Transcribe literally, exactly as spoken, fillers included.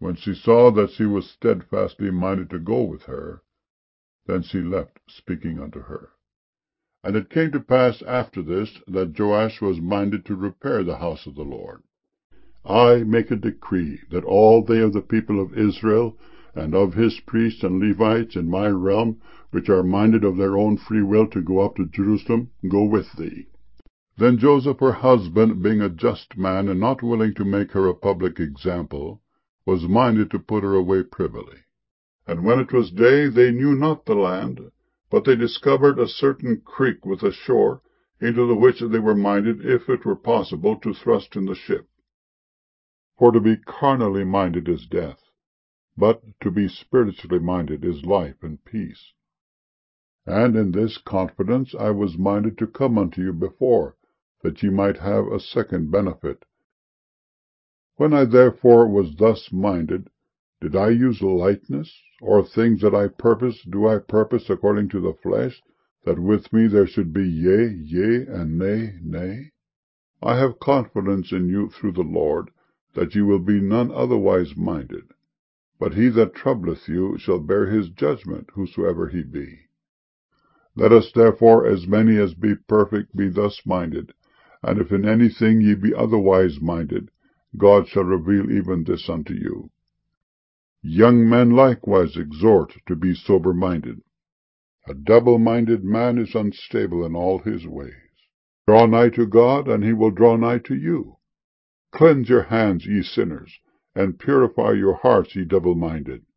When she saw that she was steadfastly minded to go with her, then she left, speaking unto her. And it came to pass after this, that Joash was minded to repair the house of the Lord. I make a decree, that all they of the people of Israel, and of his priests and Levites in my realm, which are minded of their own free will to go up to Jerusalem, go with thee. Then Joseph her husband, being a just man, and not willing to make her a public example, was minded to put her away privily. And when it was day, they knew not the land, but they discovered a certain creek with a shore, into the which they were minded, if it were possible, to thrust in the ship. For to be carnally minded is death, but to be spiritually minded is life and peace. And in this confidence I was minded to come unto you before, that ye might have a second benefit. When I therefore was thus minded, did I use lightness, or things that I purpose do I purpose according to the flesh, that with me there should be yea, yea, and nay, nay? I have confidence in you through the Lord, that ye will be none otherwise minded. But he that troubleth you shall bear his judgment, whosoever he be. Let us therefore, as many as be perfect, be thus minded. And if in anything ye be otherwise minded, God shall reveal even this unto you. Young men likewise exhort to be sober-minded. A double-minded man is unstable in all his ways. Draw nigh to God, and he will draw nigh to you. Cleanse your hands, ye sinners, and purify your hearts, ye double-minded.